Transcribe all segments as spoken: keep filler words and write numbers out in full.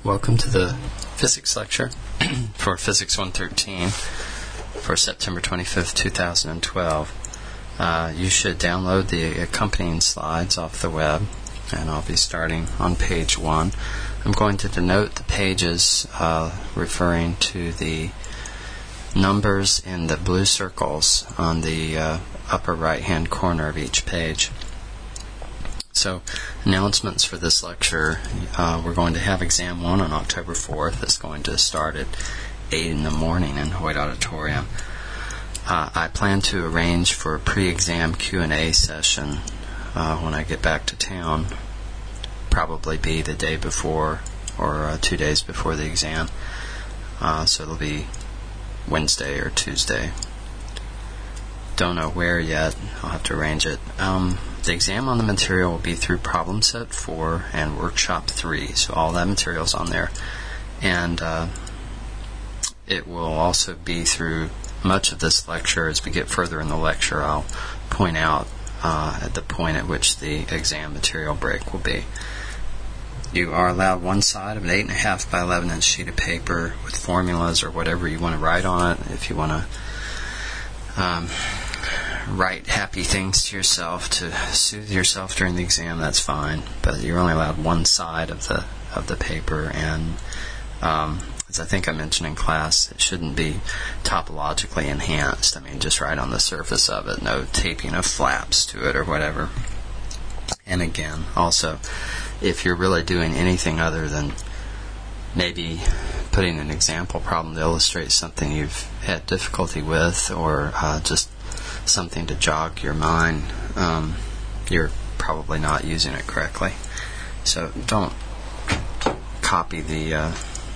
Welcome to the physics lecture for Physics one thirteen for September twenty-fifth, two thousand twelve. Uh, you should download the accompanying slides off the web, and I'll be starting on page one. I'm going to denote the pages uh, referring to the numbers in the blue circles on the uh, upper right-hand corner of each page. So, announcements for this lecture. Uh, we're going to have exam one on October fourth. It's going to start at eight in the morning in Hoyt Auditorium. Uh, I plan to arrange for a pre-exam Q and A session uh, when I get back to town. Probably be the day before or uh, two days before the exam. Uh, so it'll be Wednesday or Tuesday. Don't know where yet. I'll have to arrange it. Um, the exam on the material will be through problem set four and workshop three. So all that material's on there. And uh, it will also be through much of this lecture. As we get further in the lecture, I'll point out uh, at the point at which the exam material break will be. You are allowed one side of an eight and a half by eleven inch sheet of paper with formulas or whatever you want to write on it. If you want to um, write happy things to yourself to soothe yourself during the exam, that's fine. But you're only allowed one side of the of the paper, and um, as I think I mentioned in class, it shouldn't be topologically enhanced. I mean, just right on the surface of it, no taping of flaps to it or whatever. And again, also, if you're really doing anything other than maybe putting an example problem to illustrate something you've had difficulty with, or uh, just something to jog your mind, um, you're probably not using it correctly. So don't copy the uh,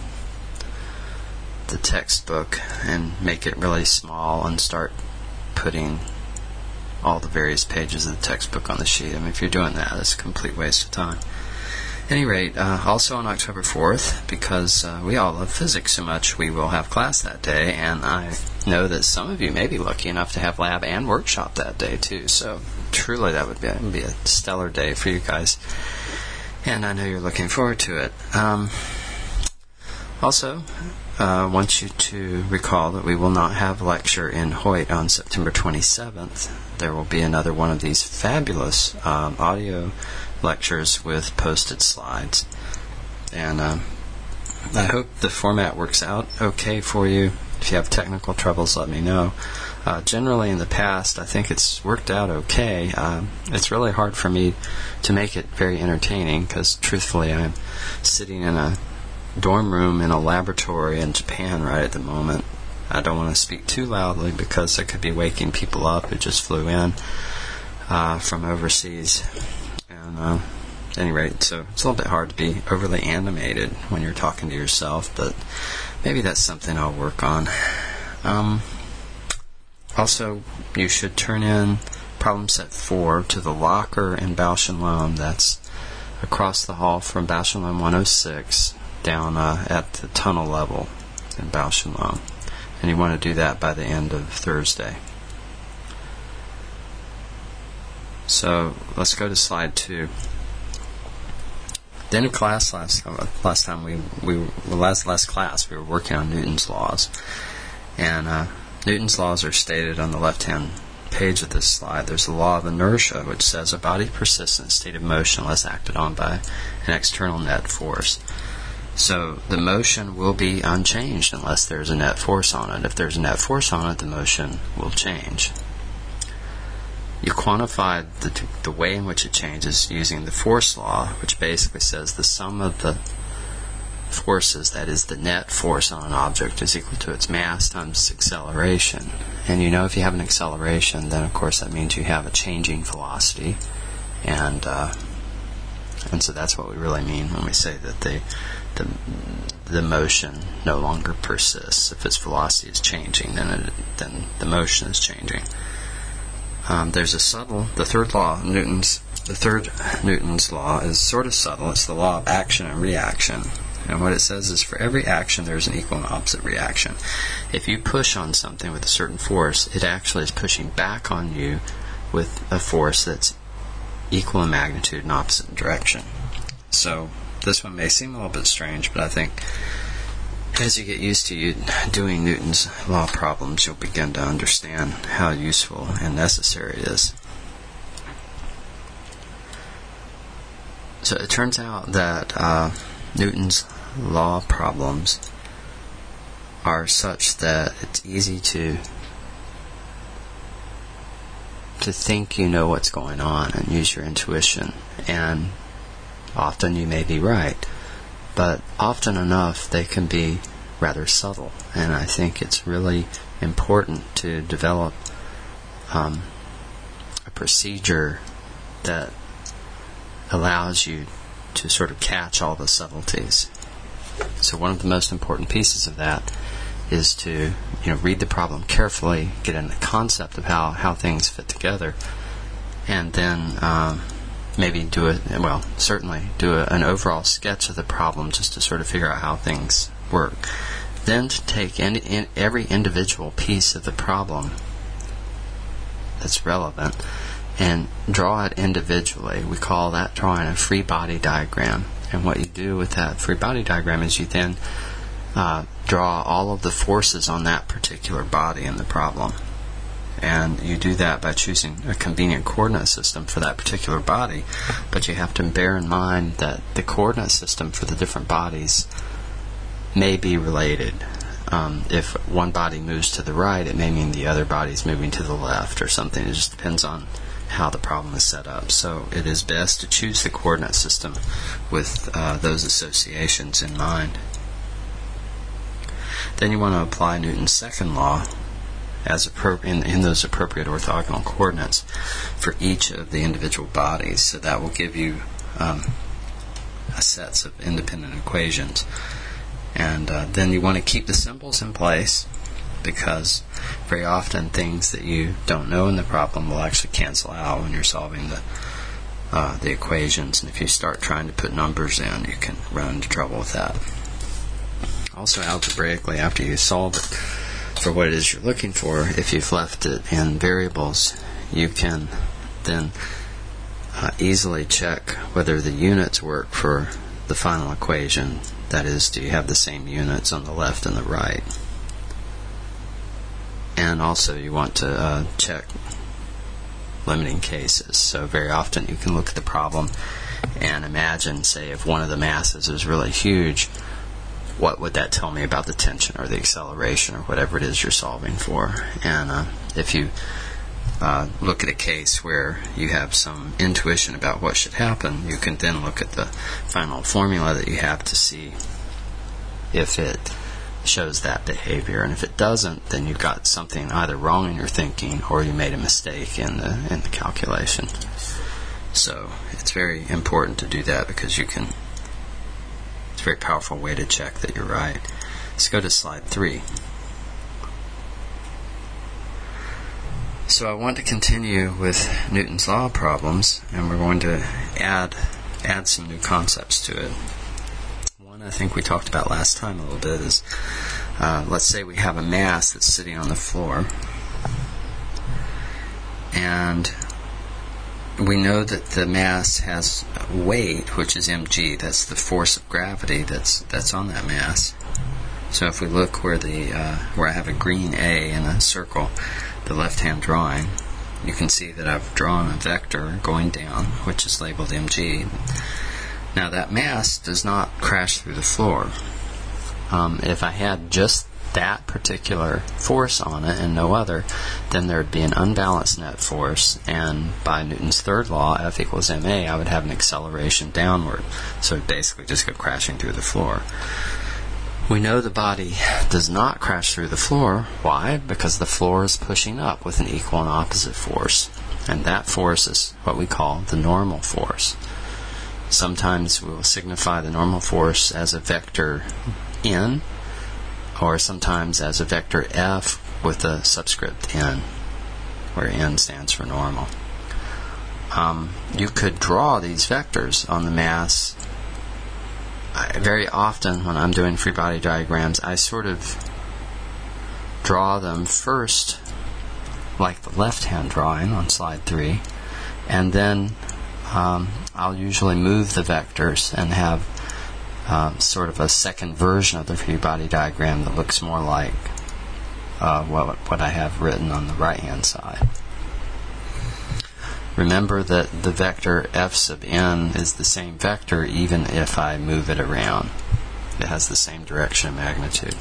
the textbook and make it really small and start putting all the various pages of the textbook on the sheet. I mean, if you're doing that, it's a complete waste of time. At any rate, uh, also on October fourth, because uh, we all love physics so much, we will have class that day, and I know that some of you may be lucky enough to have lab and workshop that day too, so truly that would be, would be a stellar day for you guys, and I know you're looking forward to it. Um, also, I uh, want you to recall that we will not have a lecture in Hoyt on September twenty-seventh. There will be another one of these fabulous um, audio lectures with posted slides. And um, I hope the format works out okay for you. If you have technical troubles, let me know. Uh, generally, in the past, I think it's worked out okay. Um, it's really hard for me to make it very entertaining because, truthfully, I'm sitting in a dorm room in a laboratory in Japan right at the moment. I don't want to speak too loudly because I could be waking people up who just flew in uh, from overseas. And uh, at any rate, so it's a little bit hard to be overly animated when you're talking to yourself, but maybe that's something I'll work on. Um, also, you should turn in problem set four to the locker in Bausch and Lomb. That's across the hall from Bausch and Lomb one oh six, down uh, at the tunnel level in Bausch and Lomb. And you want to do that by the end of Thursday. So let's go to slide two. At the end of class last last time we we well, last last class we were working on Newton's laws, and uh, Newton's laws are stated on the left-hand page of this slide. There's the law of inertia, which says a body persists in a state of motion unless acted on by an external net force. So the motion will be unchanged unless there's a net force on it. If there's a net force on it, the motion will change. You quantify the, the way in which it changes using the force law, which basically says the sum of the forces, that is the net force on an object, is equal to its mass times its acceleration. And you know if you have an acceleration, then of course that means you have a changing velocity. And uh, and so that's what we really mean when we say that the, the, the motion no longer persists. If its velocity is changing, then, it, then the motion is changing. Um, there's a subtle, the third law of Newton's, the third Newton's law is sort of subtle. It's the law of action and reaction. And what it says is for every action there's an equal and opposite reaction. If you push on something with a certain force, it actually is pushing back on you with a force that's equal in magnitude and opposite in direction. So this one may seem a little bit strange, but I think as you get used to you doing Newton's law problems, you'll begin to understand how useful and necessary it is. So it turns out that uh, Newton's law problems are such that it's easy to to think you know what's going on and use your intuition, and often you may be right, but often enough they can be rather subtle, and I think it's really important to develop um, a procedure that allows you to sort of catch all the subtleties. So one of the most important pieces of that is to, you know, read the problem carefully, get in the concept of how, how things fit together, and then um, maybe do it, well, certainly do a, an overall sketch of the problem just to sort of figure out how things work. Then to take any, in, every individual piece of the problem that's relevant and draw it individually. We call that drawing a free body diagram. And what you do with that free body diagram is you then uh, draw all of the forces on that particular body in the problem. And you do that by choosing a convenient coordinate system for that particular body. But you have to bear in mind that the coordinate system for the different bodies may be related. Um, if one body moves to the right, it may mean the other body is moving to the left or something. It just depends on how the problem is set up. So it is best to choose the coordinate system with uh, those associations in mind. Then you want to apply Newton's second law as appro- in, in those appropriate orthogonal coordinates for each of the individual bodies. So that will give you um, a sets of independent equations. And uh, then you want to keep the symbols in place, because very often things that you don't know in the problem will actually cancel out when you're solving the uh, the equations. And if you start trying to put numbers in, you can run into trouble with that. Also, algebraically, after you solve it for what it is you're looking for, if you've left it in variables, you can then uh, easily check whether the units work for the final equation. That is, do you have the same units on the left and the right? And also you want to uh, check limiting cases. So very often you can look at the problem and imagine, say, if one of the masses is really huge, what would that tell me about the tension or the acceleration or whatever it is you're solving for? And uh, if you uh, look at a case where you have some intuition about what should happen, you can then look at the final formula that you have to see if it shows that behavior. And if it doesn't, then you've got something either wrong in your thinking or you made a mistake in the in the calculation. So it's very important to do that, because you can it's a very powerful way to check that you're right. Let's go to slide three. So I want to continue with Newton's law problems, and we're going to add add some new concepts to it. One I think we talked about last time a little bit is, uh, let's say we have a mass that's sitting on the floor, and we know that the mass has weight, which is mg. That's the force of gravity that's that's on that mass. So if we look where the uh, where I have a green A in a circle, the left-hand drawing, you can see that I've drawn a vector going down, which is labeled mg. Now that mass does not crash through the floor. Um, if I had just that particular force on it and no other, then there would be an unbalanced net force, and by Newton's third law, F equals ma, I would have an acceleration downward. So it would basically just go crashing through the floor. We know the body does not crash through the floor. Why? Because the floor is pushing up with an equal and opposite force. And that force is what we call the normal force. Sometimes we will signify the normal force as a vector n, or sometimes as a vector f with a subscript n, where n stands for normal. Um, you could draw these vectors on the mass. I, very often when I'm doing free body diagrams, I sort of draw them first like the left-hand drawing on slide three, and then um, I'll usually move the vectors and have um, sort of a second version of the free body diagram that looks more like uh, what, what I have written on the right-hand side. Remember that the vector f sub n is the same vector even if I move it around. It has the same direction and magnitude.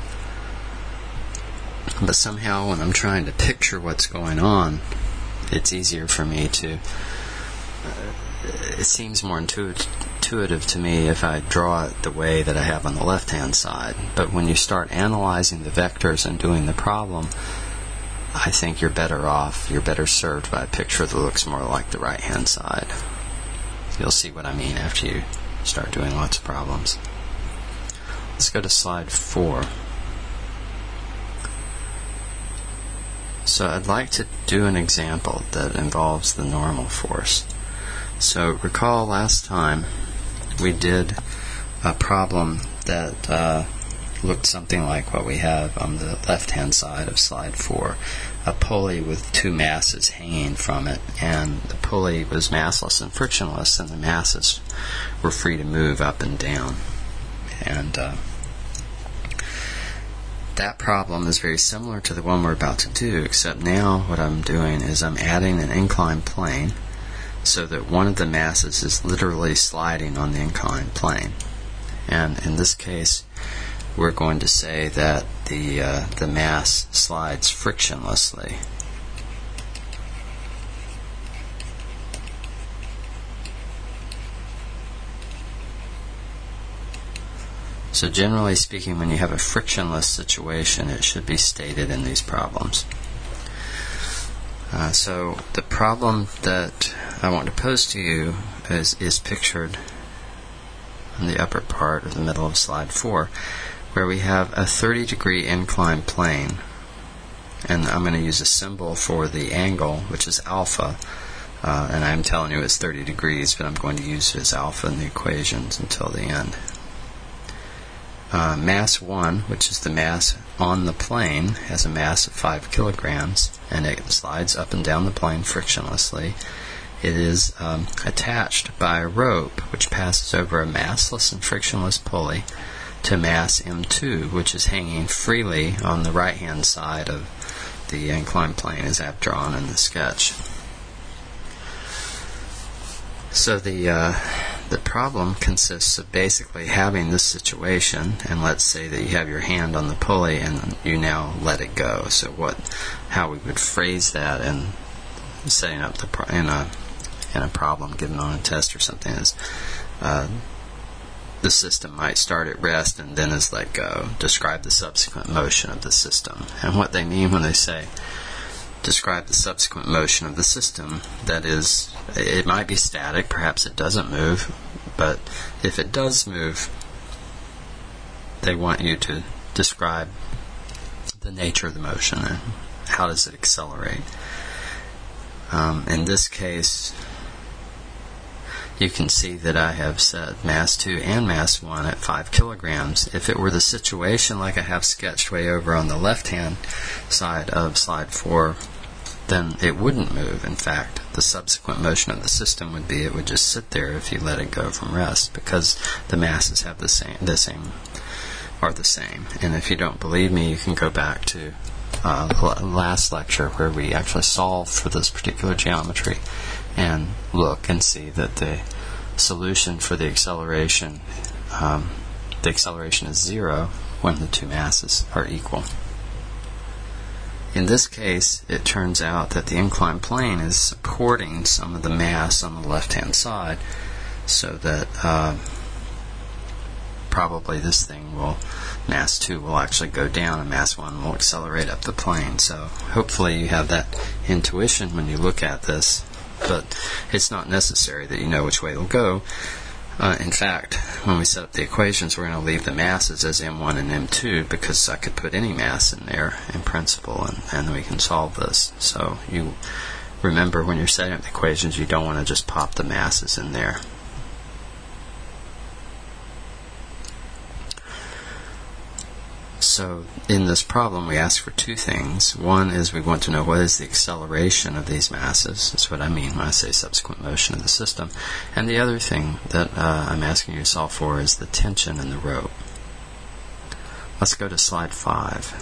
But somehow when I'm trying to picture what's going on, it's easier for me to, uh, it seems more intuitive, intuitive to me if I draw it the way that I have on the left-hand side. But when you start analyzing the vectors and doing the problem, I think you're better off, you're better served by a picture that looks more like the right-hand side. You'll see what I mean after you start doing lots of problems. Let's go to slide four. So I'd like to do an example that involves the normal force. So recall last time we did a problem that uh, looked something like what we have on the left-hand side of slide four. A pulley with two masses hanging from it, and the pulley was massless and frictionless, and the masses were free to move up and down. And uh, that problem is very similar to the one we're about to do, except now what I'm doing is I'm adding an inclined plane so that one of the masses is literally sliding on the inclined plane. And in this case, we're going to say that the uh, the mass slides frictionlessly. So generally speaking, when you have a frictionless situation, it should be stated in these problems. Uh, so the problem that I want to pose to you is, is pictured in the upper part of the middle of slide four, where we have a thirty degree inclined plane, and I'm going to use a symbol for the angle, which is alpha, uh, and I'm telling you it's thirty degrees, but I'm going to use it as alpha in the equations until the end. Uh, mass one, which is the mass on the plane, has a mass of five kilograms, and it slides up and down the plane frictionlessly. It is um, attached by a rope, which passes over a massless and frictionless pulley, to mass M two, which is hanging freely on the right-hand side of the inclined plane as I've drawn in the sketch. So the uh, the problem consists of basically having this situation, and let's say that you have your hand on the pulley and you now let it go. So what, how we would phrase that in setting up the pro- in a in a problem given on a test or something is. Uh, The system might start at rest and then is let go. Describe the subsequent motion of the system. And what they mean when they say describe the subsequent motion of the system, that is, it might be static, perhaps it doesn't move, but if it does move, they want you to describe the nature of the motion and how does it accelerate. Um, in this case, you can see that I have set mass two and mass one at five kilograms. If it were the situation like I have sketched way over on the left-hand side of slide four, then it wouldn't move. In fact, the subsequent motion of the system would be it would just sit there if you let it go from rest, because the masses have the same, the same, are the same. And if you don't believe me, you can go back to uh, last lecture where we actually solved for this particular geometry and look and see that the solution for the acceleration, um, the acceleration is zero when the two masses are equal. In this case, it turns out that the inclined plane is supporting some of the mass on the left-hand side, so that uh, probably this thing will, mass two will actually go down and mass one will accelerate up the plane. So hopefully you have that intuition when you look at this. But it's not necessary that you know which way it'll go. Uh, in fact, when we set up the equations, we're going to leave the masses as M one and M two because I could put any mass in there in principle, and, and we can solve this. So you remember when you're setting up the equations, you don't want to just pop the masses in there. So in this problem, we ask for two things. One is we want to know what is the acceleration of these masses. That's what I mean when I say subsequent motion of the system. And the other thing that uh, I'm asking you to solve for is the tension in the rope. Let's go to slide five.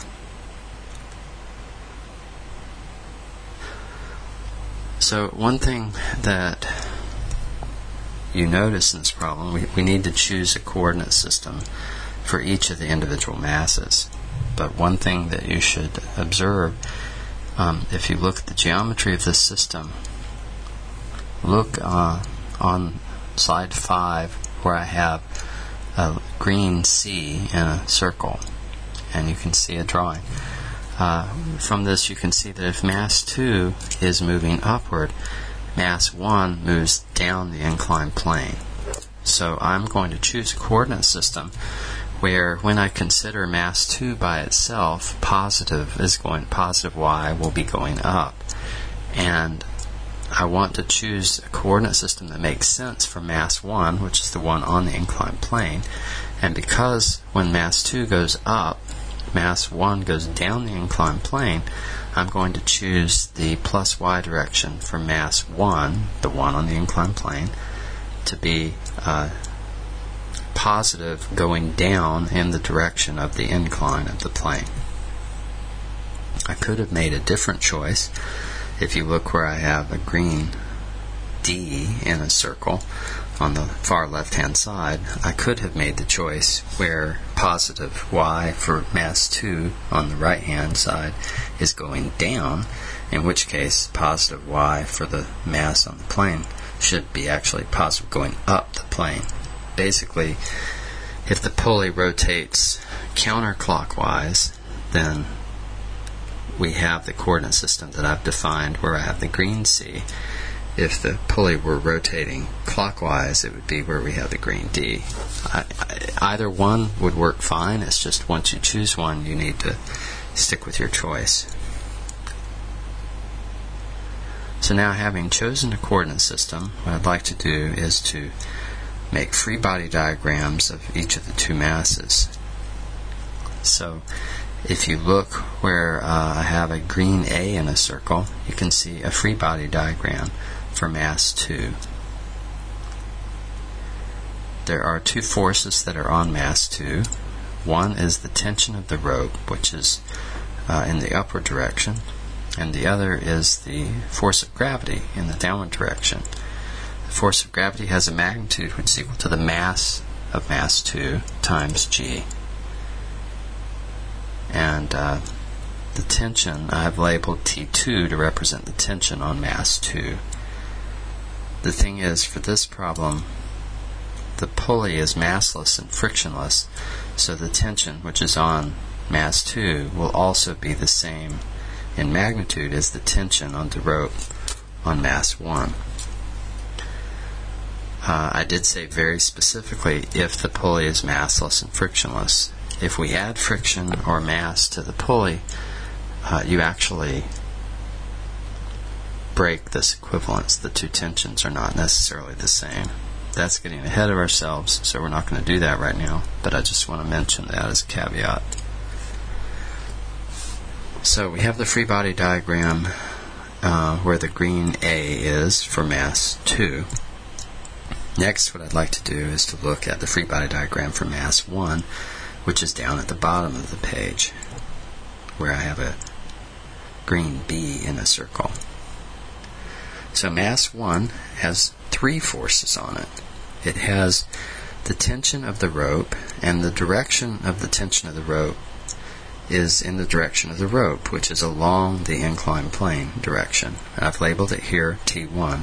So one thing that you notice in this problem, we, we need to choose a coordinate system for each of the individual masses. But one thing that you should observe, um, if you look at the geometry of this system, look uh, on slide five where I have a green C in a circle, and you can see a drawing. Uh, from this you can see that if mass two is moving upward, mass one moves down the inclined plane. So I'm going to choose a coordinate system where when I consider mass two by itself, positive is going positive y will be going up. And I want to choose a coordinate system that makes sense for mass one, which is the one on the inclined plane. And because when mass two goes up, mass one goes down the inclined plane, I'm going to choose the plus y direction for mass one, the one on the inclined plane, to be uh, positive going down in the direction of the incline of the plane. I could have made a different choice. If you look where I have a green D in a circle on the far left hand side, I could have made the choice where positive y for mass two on the right hand side is going down, in which case positive y for the mass on the plane should be actually positive going up the plane. Basically, if the pulley rotates counterclockwise, then we have the coordinate system that I've defined where I have the green C. If the pulley were rotating clockwise, it would be where we have the green D. I, I, either one would work fine. It's just once you choose one, you need to stick with your choice. So now, having chosen a coordinate system, what I'd like to do is to make free body diagrams of each of the two masses. So if you look where uh, I have a green A in a circle, you can see a free body diagram for mass two. There are two forces that are on mass two. One is the tension of the rope, which is uh, in the upward direction, and the other is the force of gravity in the downward direction. The force of gravity has a magnitude which is equal to the mass of mass two times g. And uh, the tension I have labeled T two to represent the tension on mass two. The thing is, for this problem, the pulley is massless and frictionless, so the tension which is on mass two will also be the same in magnitude as the tension on the rope on mass one. Uh, I did say very specifically if the pulley is massless and frictionless. If we add friction or mass to the pulley, uh, you actually break this equivalence. The two tensions are not necessarily the same. That's getting ahead of ourselves, so we're not going to do that right now, but I just want to mention that as a caveat. So we have the free body diagram uh, where the green A is for mass two. Next, what I'd like to do is to look at the free body diagram for mass one, which is down at the bottom of the page, where I have a green B in a circle. So mass one has three forces on it. It has the tension of the rope, and the direction of the tension of the rope is in the direction of the rope, which is along the inclined plane direction. And I've labeled it here T one.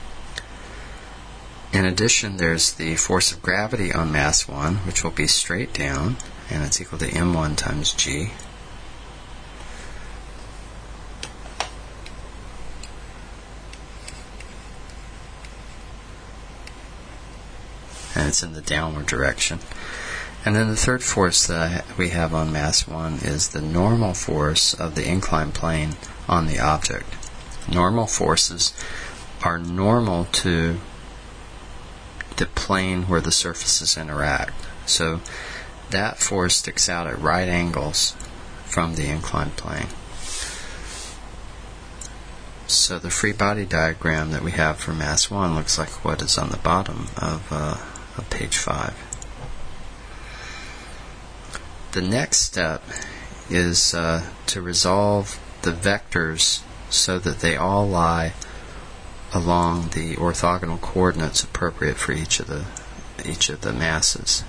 In addition, there's the force of gravity on mass one, which will be straight down, and it's equal to M one times G. And it's in the downward direction. And then the third force that we have on mass one is the normal force of the inclined plane on the object. Normal forces are normal to the plane where the surfaces interact. So that force sticks out at right angles from the inclined plane. So the free body diagram that we have for mass one looks like what is on the bottom of, uh, of page five. The next step is uh, to resolve the vectors so that they all lie along the orthogonal coordinates appropriate for each of the each of the masses.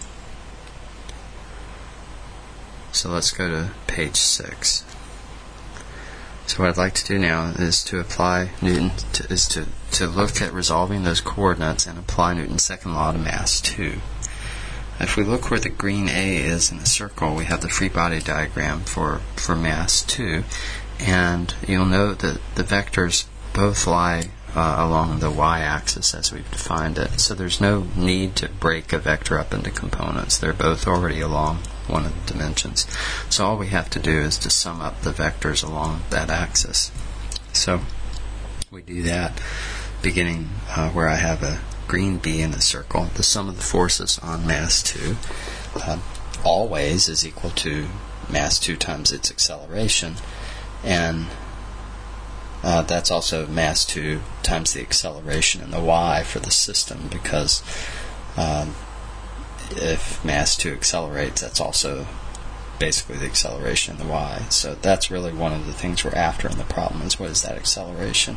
So let's go to page six. So what I'd like to do now is to apply Newton to, is to, to look at resolving those coordinates and apply Newton's second law to mass two. If we look where the green A is in the circle, we have the free body diagram for, for mass two, and you'll note that the vectors both lie uh, along the y-axis as we've defined it. So there's no need to break a vector up into components. They're both already along one of the dimensions. So all we have to do is to sum up the vectors along that axis. So we do that beginning uh, where I have a green B in the circle. The sum of the forces on mass two uh, always is equal to mass two times its acceleration, and uh, that's also mass two times the acceleration in the y for the system, because um, if mass two accelerates, that's also basically the acceleration in the y. So that's really one of the things we're after in the problem, is what is that acceleration.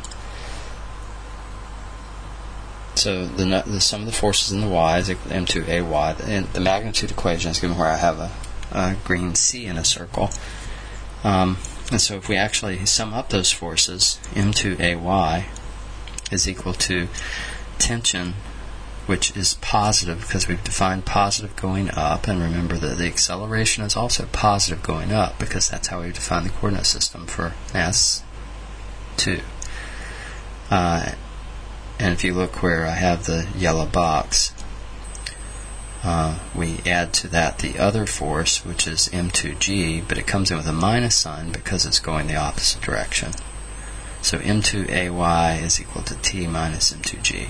So the, the sum of the forces in the y is equal to m two a y. And the magnitude equation is given where I have a, a green C in a circle. Um, and so if we actually sum up those forces, m two a y is equal to tension, which is positive because we've defined positive going up. And remember that the acceleration is also positive going up because that's how we define the coordinate system for mass two. Uh, And if you look where I have the yellow box, uh, we add to that the other force, which is m two g, but it comes in with a minus sign because it's going the opposite direction. So m two a y is equal to t minus m two g.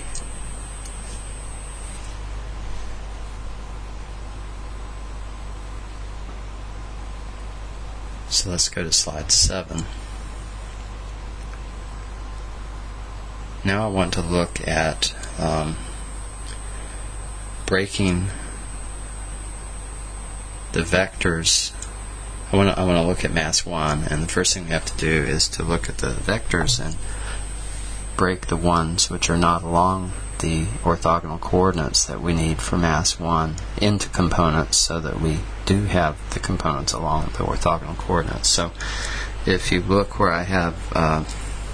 So let's go to slide seven. Now I want to look at um, breaking the vectors. I want to I want to look at mass one, and the first thing we have to do is to look at the vectors and break the ones which are not along the orthogonal coordinates that we need for mass one into components so that we do have the components along the orthogonal coordinates. So if you look where I have uh,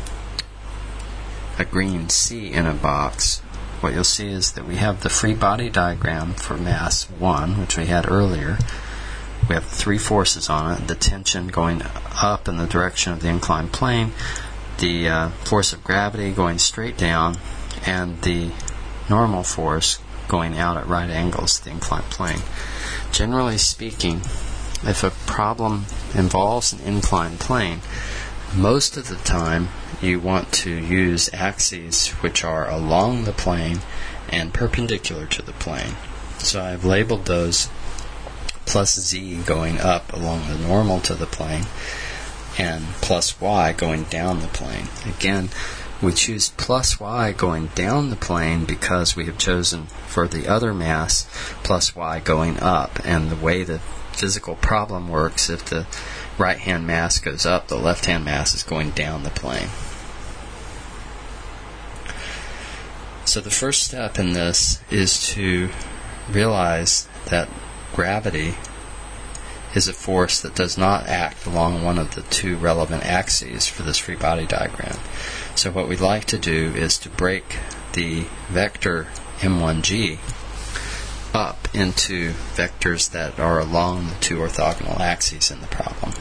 a green C in a box, what you'll see is that we have the free body diagram for mass one, which we had earlier. We have three forces on it: the tension going up in the direction of the inclined plane, the uh, force of gravity going straight down, and the normal force going out at right angles to the inclined plane. Generally speaking, if a problem involves an inclined plane, most of the time you want to use axes which are along the plane and perpendicular to the plane. So I've labeled those plus z going up along the normal to the plane and plus y going down the plane. Again, we choose plus y going down the plane because we have chosen for the other mass plus y going up. And the way the physical problem works, if the right-hand mass goes up, the left-hand mass is going down the plane. So the first step in this is to realize that gravity is a force that does not act along one of the two relevant axes for this free body diagram. So what we'd like to do is to break the vector m one g up into vectors that are along the two orthogonal axes in the problem.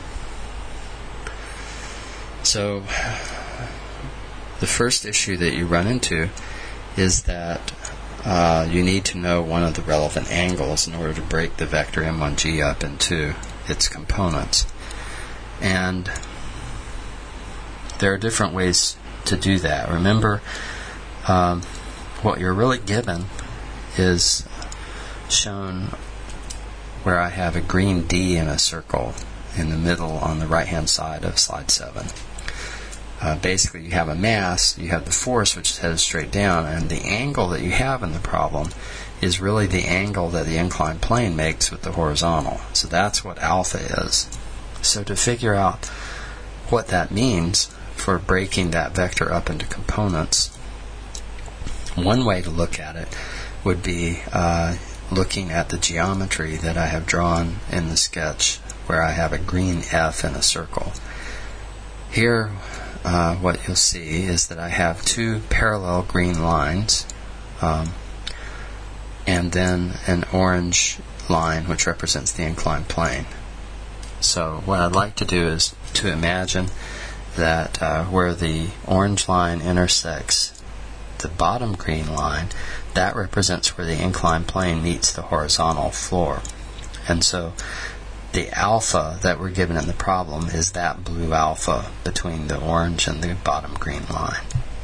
So the first issue that you run into is that uh, you need to know one of the relevant angles in order to break the vector m one g up into its components. And there are different ways to do that. Remember, um, what you're really given is shown where I have a green D in a circle in the middle on the right-hand side of slide seven. Uh, basically, you have a mass, you have the force which is headed straight down, and the angle that you have in the problem is really the angle that the inclined plane makes with the horizontal. So that's what alpha is. So to figure out what that means for breaking that vector up into components, one way to look at it would be uh, looking at the geometry that I have drawn in the sketch where I have a green F in a circle. Here, uh, what you'll see is that I have two parallel green lines um, and then an orange line which represents the inclined plane. So what I'd like to do is to imagine that uh, where the orange line intersects the bottom green line, that represents where the inclined plane meets the horizontal floor. And so the alpha that we're given in the problem is that blue alpha between the orange and the bottom green line.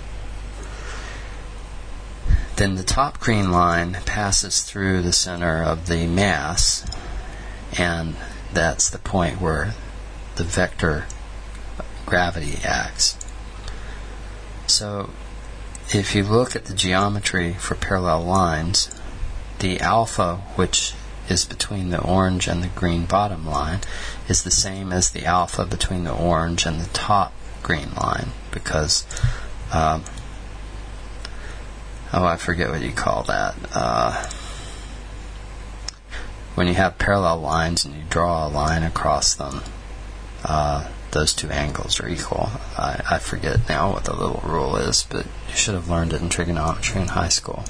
Then the top green line passes through the center of the mass, and that's the point where the vector gravity acts. So if you look at the geometry for parallel lines, the alpha, which is between the orange and the green bottom line, is the same as the alpha between the orange and the top green line, because um, oh, I forget what you call that. Uh, when you have parallel lines and you draw a line across them, uh, those two angles are equal. I, I forget now what the little rule is, but you should have learned it in trigonometry in high school.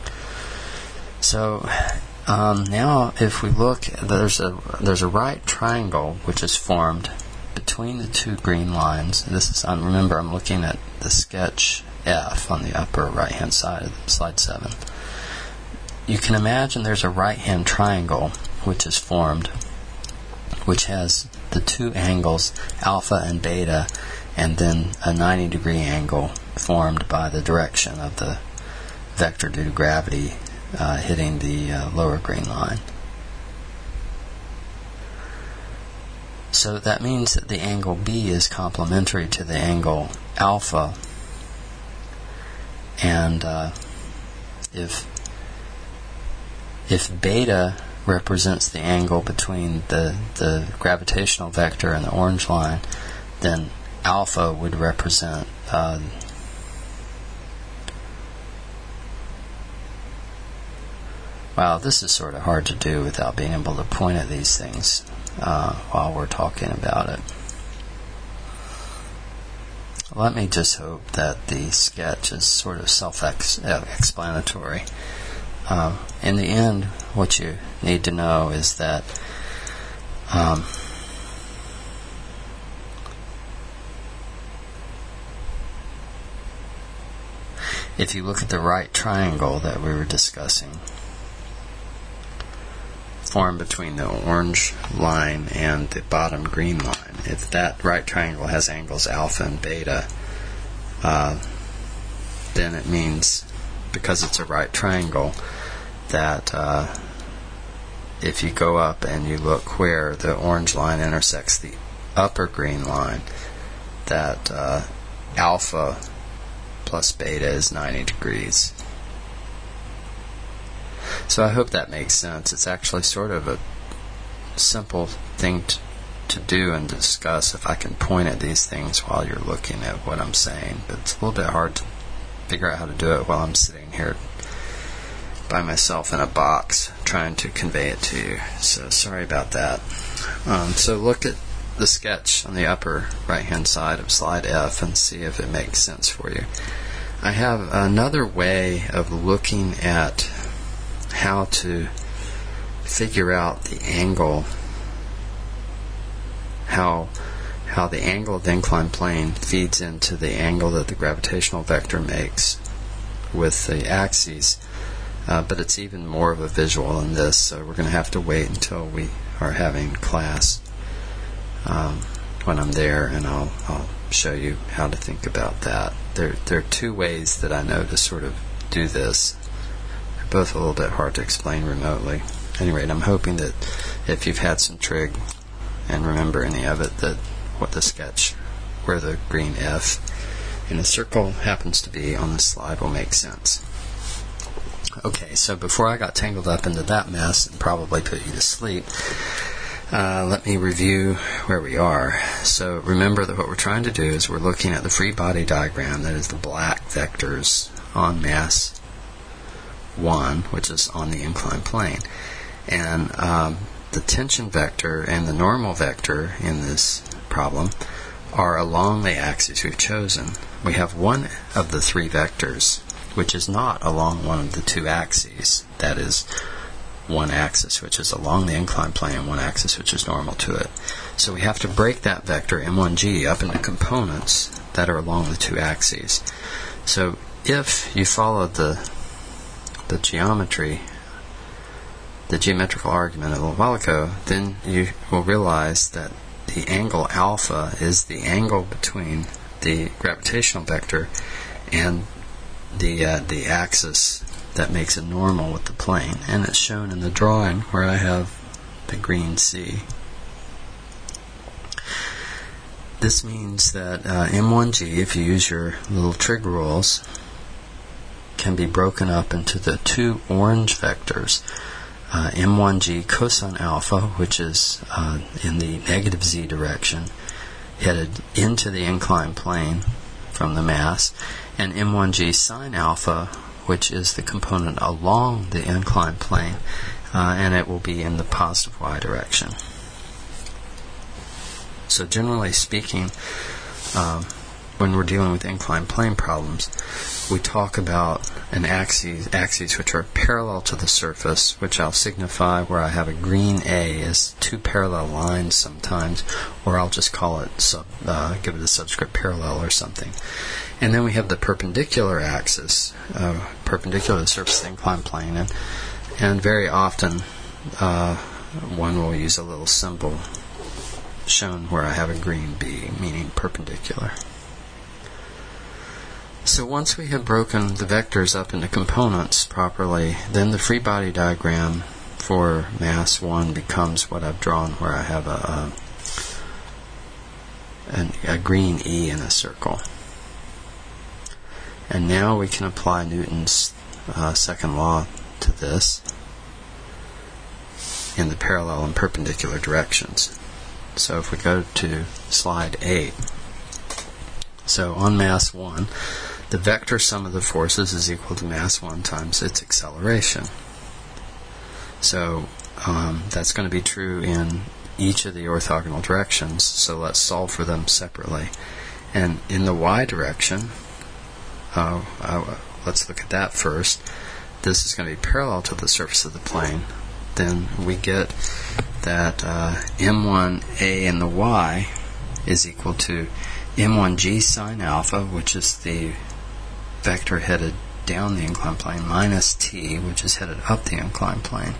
So um, now if we look, there's a there's a right triangle which is formed between the two green lines. This is, um, remember, I'm looking at the sketch F on the upper right-hand side of slide seven. You can imagine there's a right-hand triangle which is formed, which has the two angles alpha and beta, and then a ninety degree angle formed by the direction of the vector due to gravity uh, hitting the uh, lower green line. So that means that the angle B is complementary to the angle alpha, and uh, if if beta represents the angle between the, the gravitational vector and the orange line, then alpha would represent uh, wow, this is sort of hard to do without being able to point at these things uh, while we're talking about it. Let me just hope that the sketch is sort of self-explanatory. Uh, in the end, what you need to know is that um, if you look at the right triangle that we were discussing, formed between the orange line and the bottom green line, if that right triangle has angles alpha and beta, uh, then it means, because it's a right triangle, that uh, if you go up and you look where the orange line intersects the upper green line, that uh, alpha plus beta is ninety degrees. So I hope that makes sense. It's actually sort of a simple thing to, to do and discuss if I can point at these things while you're looking at what I'm saying, but it's a little bit hard to figure out how to do it while I'm sitting here by myself in a box trying to convey it to you. So sorry about that. Um, so look at the sketch on the upper right hand side of slide F and see if it makes sense for you. I have another way of looking at how to figure out the angle, how how the angle of the inclined plane feeds into the angle that the gravitational vector makes with the axes. Uh, but it's even more of a visual than this, so we're going to have to wait until we are having class um, when I'm there, and I'll, I'll show you how to think about that. There, there are two ways that I know to sort of do this. They're both a little bit hard to explain remotely. At any rate, I'm hoping that if you've had some trig and remember any of it, that what the sketch, where the green F in a circle happens to be on the slide will make sense. Okay, so before I got tangled up into that mess and probably put you to sleep, uh, let me review where we are. So remember that what we're trying to do is we're looking at the free body diagram, that is the black vectors on mass one, which is on the inclined plane. And um, the tension vector and the normal vector in this problem are along the axis we've chosen. We have one of the three vectors which is not along one of the two axes. That is, one axis which is along the inclined plane and one axis which is normal to it. So we have to break that vector M one G up into components that are along the two axes. So if you followed the the geometry, the geometrical argument a little while ago, then you will realize that the angle alpha is the angle between the gravitational vector and the uh, the axis that makes it normal with the plane, and it's shown in the drawing where I have the green C. This means that uh, M one G, if you use your little trig rules, can be broken up into the two orange vectors, uh, M one G cosine alpha, which is uh, in the negative z direction, headed into the inclined plane from the mass, and M one G sine alpha, which is the component along the inclined plane, uh, and it will be in the positive y direction. So generally speaking, um, when we're dealing with inclined plane problems, we talk about an axis, axes which are parallel to the surface, which I'll signify where I have a green A as two parallel lines sometimes, or I'll just call it, sub, uh, give it a subscript parallel or something. And then we have the perpendicular axis, uh, perpendicular to the surface of the inclined plane, and, and very often uh, one will use a little symbol shown where I have a green B, meaning perpendicular. So once we have broken the vectors up into components properly, then the free body diagram for mass one becomes what I've drawn, where I have a, a, a green E in a circle. And now we can apply Newton's uh, second law to this in the parallel and perpendicular directions. So if we go to slide eight, so on mass one, the vector sum of the forces is equal to mass one times its acceleration. So um, that's going to be true in each of the orthogonal directions, so let's solve for them separately. And in the y direction, uh, uh, let's look at that first. This is going to be parallel to the surface of the plane. Then we get that uh, M one A in the y is equal to M one G sine alpha, which is the vector headed down the inclined plane, minus t, which is headed up the inclined plane.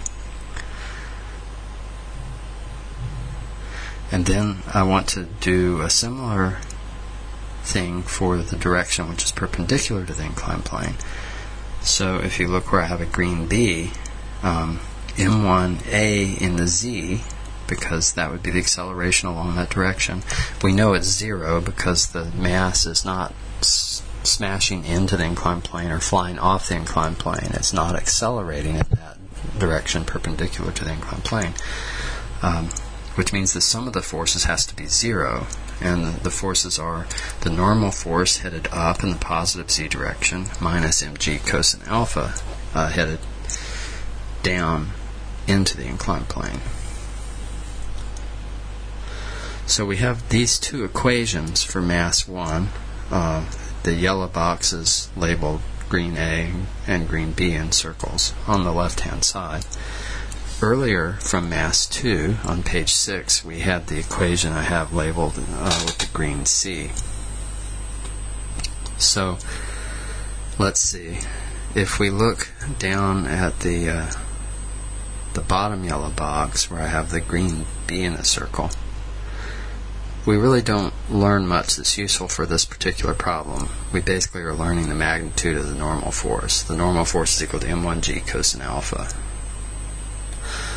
And then I want to do a similar thing for the direction which is perpendicular to the inclined plane. So if you look where I have a green B, um, M one A in the z, because that would be the acceleration along that direction. We know it's zero because the mass is not s- smashing into the inclined plane or flying off the inclined plane. It's not accelerating in that direction perpendicular to the inclined plane, um, which means the sum of the forces has to be zero. And the, the forces are the normal force headed up in the positive z direction minus mg cosine alpha uh, headed down into the inclined plane. So we have these two equations for mass one. Uh, the yellow boxes labeled green A and green B in circles on the left-hand side. Earlier from mass two, on page six, we had the equation I have labeled uh, with the green C. So let's see. If we look down at the uh, the bottom yellow box where I have the green B in a circle, we really don't learn much that's useful for this particular problem. We basically are learning the magnitude of the normal force. The normal force is equal to M one G cosine alpha.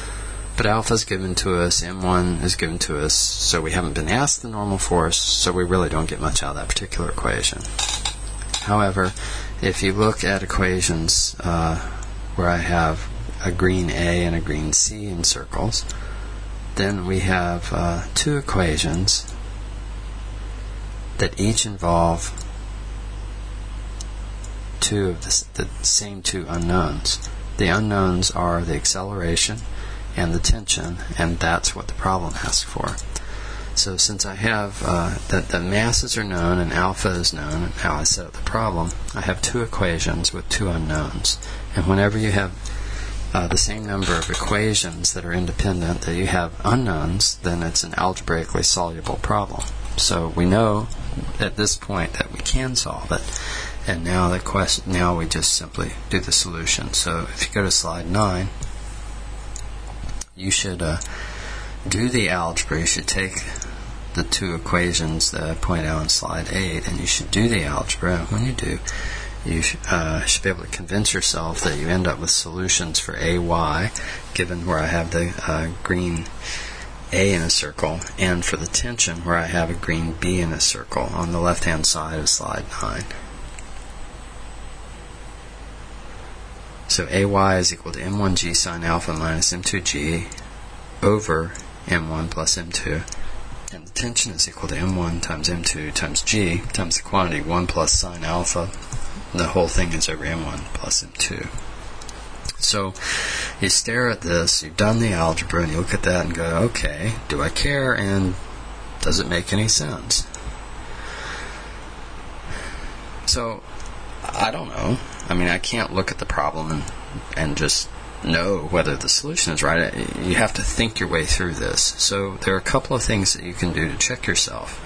But alpha is given to us, m one is given to us, so we haven't been asked the normal force, so we really don't get much out of that particular equation. However, if you look at equations uh, where I have a green A and a green C in circles, then we have uh, two equations that each involve two of the, the same two unknowns. The unknowns are the acceleration and the tension, and that's what the problem asks for. So since I have uh, that the masses are known and alpha is known, and how I set up the problem, I have two equations with two unknowns. And whenever you have uh, the same number of equations that are independent, that you have unknowns, then it's an algebraically soluble problem. So we know at this point that we can solve it. And now the question, now we just simply do the solution. So if you go to slide nine, you should uh, do the algebra. You should take the two equations that I point out on slide eight, and you should do the algebra. And when you do, you sh- uh, should be able to convince yourself that you end up with solutions for A Y, given where I have the uh, green A in a circle, and for the tension where I have a green B in a circle on the left-hand side of slide nine. So A Y is equal to m one g sine alpha minus m two g over m one plus m two. And the tension is equal to m one times m two times g times the quantity one plus sine alpha. The whole thing is over m one plus m two. So you stare at this, you've done the algebra, and you look at that and go, okay, do I care, and does it make any sense? So, I don't know. I mean, I can't look at the problem and, and just know whether the solution is right. You have to think your way through this. So there are a couple of things that you can do to check yourself.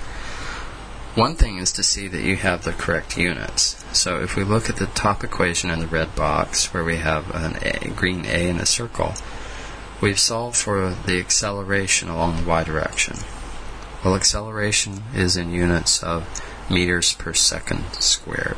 One thing is to see that you have the correct units. So if we look at the top equation in the red box, where we have an A, green A in a circle, we've solved for the acceleration along the y direction. Well, acceleration is in units of meters per second squared.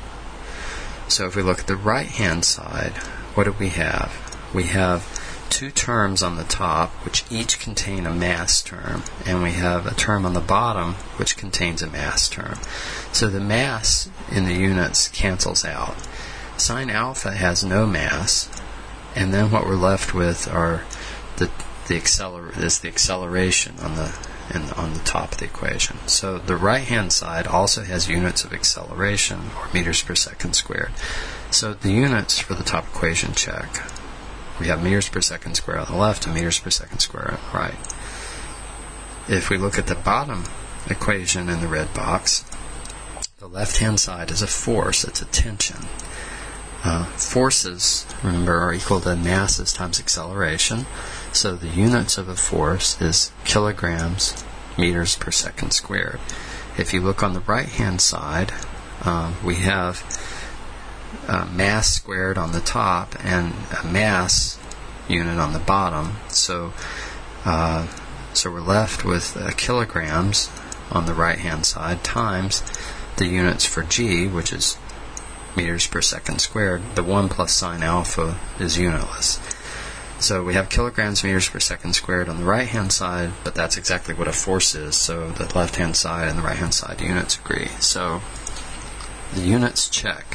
So if we look at the right-hand side, what do we have? We have two terms on the top which each contain a mass term, and we have a term on the bottom which contains a mass term. So the mass in the units cancels out. Sine alpha has no mass, and then what we're left with are the the acceler- is the acceleration on the in, on the top of the equation. So the right-hand side also has units of acceleration, or meters per second squared. So the units for the top equation check. We have meters per second squared on the left and meters per second squared on the right. If we look at the bottom equation in the red box, the left-hand side is a force, it's a tension. Uh, forces, remember, are equal to masses times acceleration. So the units of a force is kilograms meters per second squared. If you look on the right-hand side, um, we have uh, mass squared on the top and a mass unit on the bottom. So, uh, so we're left with uh, kilograms on the right-hand side times the units for g, which is meters per second squared. The one plus sine alpha is unitless. So we have kilograms meters per second squared on the right-hand side, but that's exactly what a force is. So the left-hand side and the right-hand side units agree. So the units check.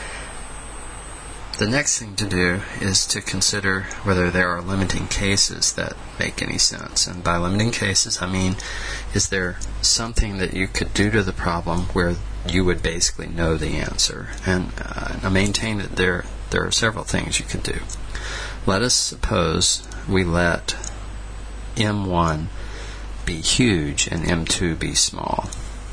The next thing to do is to consider whether there are limiting cases that make any sense. And by limiting cases, I mean, is there something that you could do to the problem where you would basically know the answer? And uh, I maintain that there there are several things you could do. Let us suppose we let m one be huge and m two be small.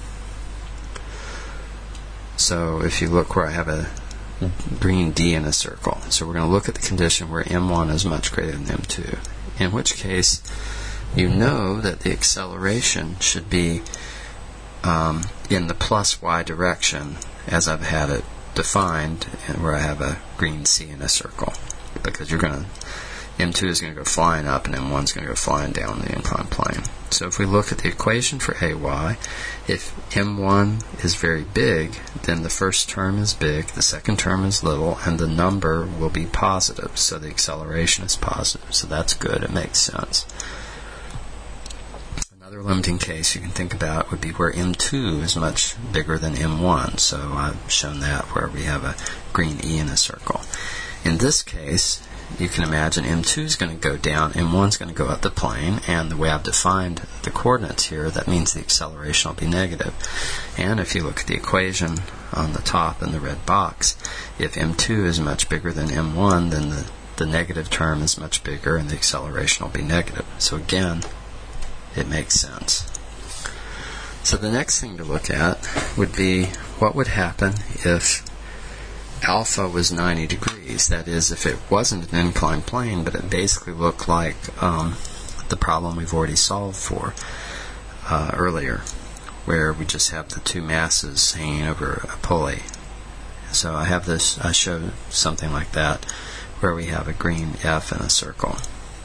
So if you look where I have a green D in a circle, so we're going to look at the condition where m one is much greater than m two, in which case you know that the acceleration should be um, in the plus y direction as I've had it defined, where I have a green C in a circle, because you're going to m two is going to go flying up and m one is going to go flying down the inclined plane. So if we look at the equation for A y, if m one is very big, then the first term is big, the second term is little, and the number will be positive. So the acceleration is positive. So that's good. It makes sense. Another limiting case you can think about would be where m two is much bigger than m one. So I've shown that where we have a green E in a circle. In this case, you can imagine m two is going to go down, m one is going to go up the plane, and the way I've defined the coordinates here, that means the acceleration will be negative. And if you look at the equation on the top in the red box, if m two is much bigger than m one, then the, the negative term is much bigger and the acceleration will be negative. So again, it makes sense. So the next thing to look at would be what would happen if alpha was ninety degrees. That is, if it wasn't an inclined plane, but it basically looked like um, the problem we've already solved for uh, earlier, where we just have the two masses hanging over a pulley. So I have this, I show something like that, where we have a green F in a circle.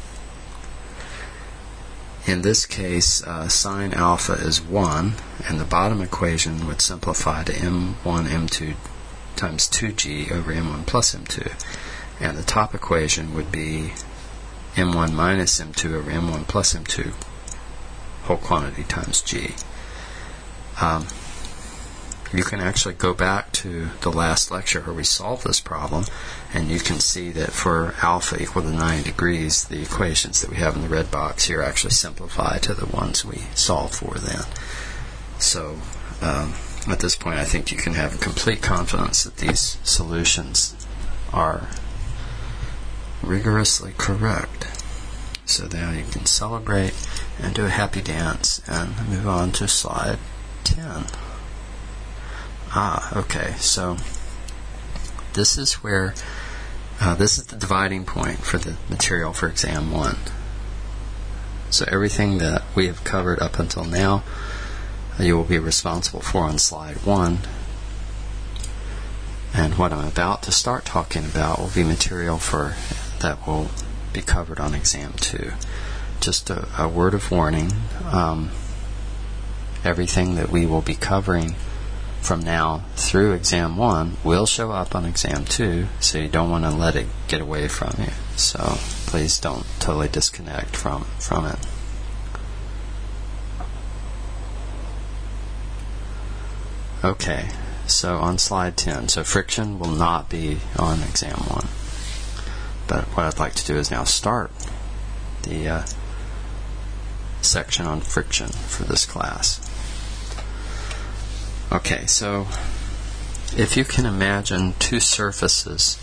In this case, uh, sine alpha is one, and the bottom equation would simplify to m one m two times two g over m one plus m two. And the top equation would be m one minus m two over m one plus m two, whole quantity times g. Um, you can actually go back to the last lecture where we solved this problem, and you can see that for alpha equal to ninety degrees, the equations that we have in the red box here actually simplify to the ones we solved for then. So um, at this point, I think you can have complete confidence that these solutions are rigorously correct. So now you can celebrate and do a happy dance and move on to slide ten. Ah, okay, so this is where, uh, this is the dividing point for the material for exam one. So everything that we have covered up until now, you will be responsible for on slide one. And what I'm about to start talking about will be material for that will be covered on exam two. Just a, a word of warning, um, everything that we will be covering from now through exam one will show up on exam two, so you don't want to let it get away from you. So please don't totally disconnect from, from it. Okay, so on slide ten, so friction will not be on exam one. But what I'd like to do is now start the uh, section on friction for this class. Okay, so if you can imagine two surfaces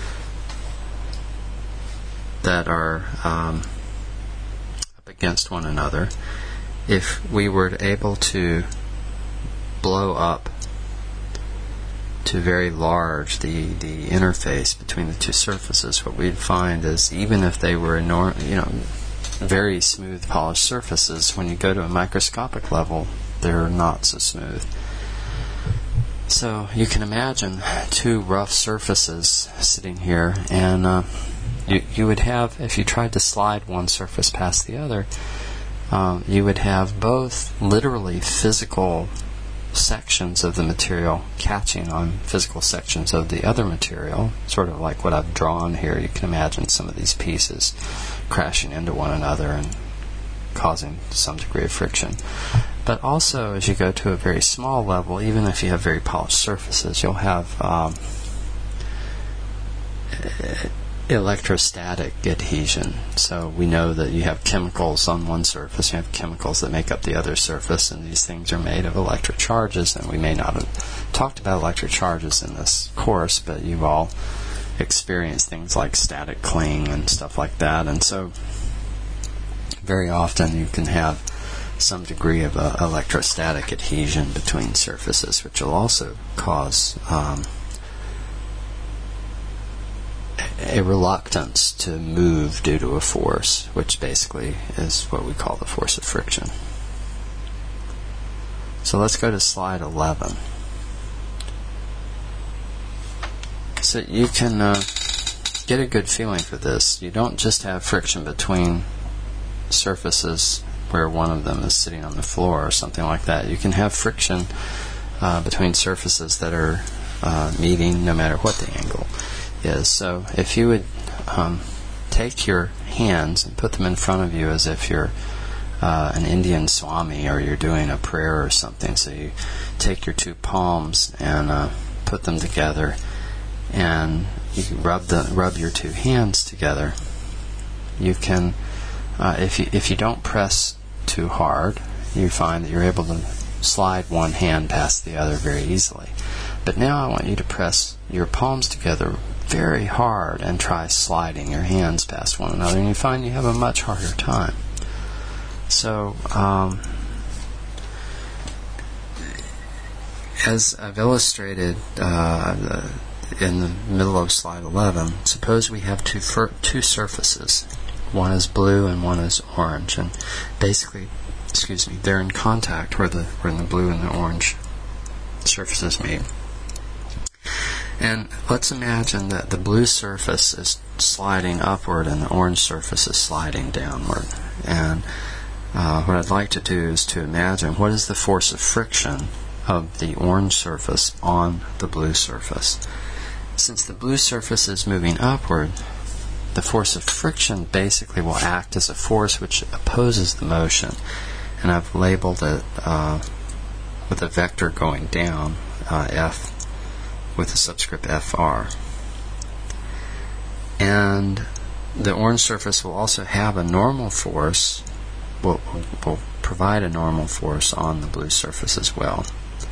that are um, up against one another, if we were able to blow up to very large the, the interface between the two surfaces, what we'd find is even if they were enorm- you know, very smooth polished surfaces, when you go to a microscopic level, they're not so smooth. So you can imagine two rough surfaces sitting here, and uh, you, you would have, if you tried to slide one surface past the other, um, you would have both literally physical sections of the material catching on physical sections of the other material, sort of like what I've drawn here. You can imagine some of these pieces crashing into one another and causing some degree of friction. But also, as you go to a very small level, even if you have very polished surfaces, you'll have um, electrostatic adhesion. So we know that you have chemicals on one surface, you have chemicals that make up the other surface, and these things are made of electric charges. And we may not have talked about electric charges in this course, but you've all experienced things like static cling and stuff like that. And so very often you can have some degree of uh, electrostatic adhesion between surfaces, which will also cause um, a reluctance to move due to a force, which basically is what we call the force of friction. So let's go to slide eleven. So you can uh, get a good feeling for this. You don't just have friction between surfaces where one of them is sitting on the floor or something like that. You can have friction uh, between surfaces that are uh, meeting no matter what the angle is. So if you would um, take your hands and put them in front of you as if you're uh, an Indian Swami or you're doing a prayer or something. So you take your two palms and uh, put them together, and you rub the rub your two hands together. You can, uh, if you if you don't press too hard, you find that you're able to slide one hand past the other very easily. But now I want you to press your palms together very hard and try sliding your hands past one another, and you find you have a much harder time. So, um, as I've illustrated uh, in the middle of slide eleven, suppose we have two fir- two surfaces. One is blue and one is orange, and basically, excuse me, they're in contact where the where the blue and the orange surfaces meet. And let's imagine that the blue surface is sliding upward and the orange surface is sliding downward. And uh, what I'd like to do is to imagine what is the force of friction of the orange surface on the blue surface. Since the blue surface is moving upward, the force of friction basically will act as a force which opposes the motion. And I've labeled it uh, with a vector going down, uh, F, with a subscript F R. And the orange surface will also have a normal force, will, will provide a normal force on the blue surface as well.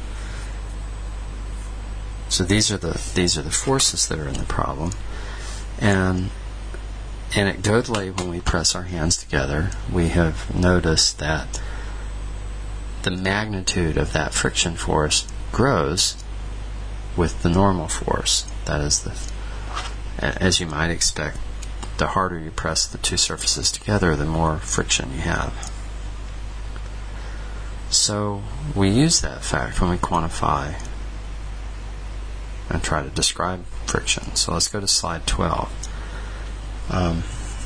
So these are the these are the forces that are in the problem. And anecdotally, when we press our hands together, we have noticed that the magnitude of that friction force grows with the normal force. That is, the, as you might expect, the harder you press the two surfaces together, the more friction you have. So we use that fact when we quantify and try to describe friction. So let's go to slide twelve. Um,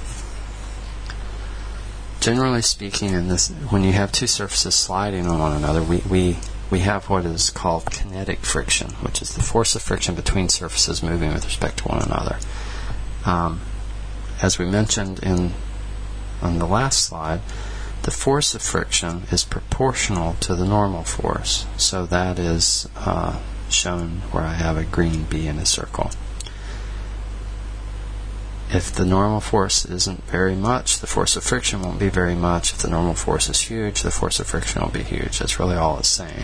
generally speaking, in this, when you have two surfaces sliding on one another, we, we we have what is called kinetic friction, which is the force of friction between surfaces moving with respect to one another. Um, as we mentioned in on the last slide, the force of friction is proportional to the normal force. So that is uh, shown where I have a green B in a circle. If the normal force isn't very much, the force of friction won't be very much. If the normal force is huge, the force of friction will be huge. That's really all it's saying.